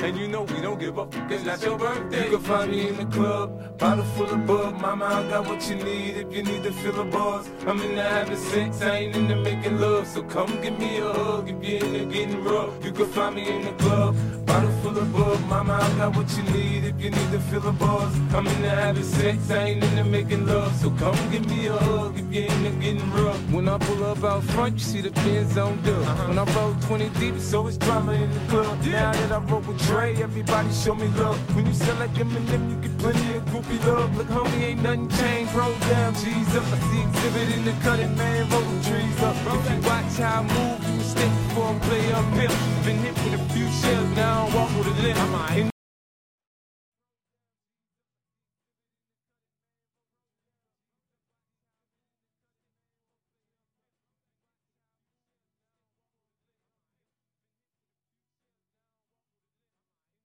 And you know we don't give up, it's not your birthday. You can find me in the club, bottle full of bub. Mama, I got what you need if you need to fill a buzz. I'm in the having sex, I ain't into making love. So come give me a hug if you're into getting rough. You can find me in the club, bottle full of bub. Mama, I got what you need if you need to fill a buzz. I'm in the having sex, I ain't into making love. So come give me a hug if you're into getting rough. When I pull up out front, you see the Benz on dub. When I roll 20 deep, so it's drama in the club. Now that I roll with Dre, everybody show me love. When you sell like Eminem, you get plenty of groupie love. Look, homie, ain't nothing changed. Roll down, G's up. I see exhibit in the cutting, man, rolling trees up. If you watch how I move, you mistake before I play uphill. Been hit with a few shells, now I walk with a limp.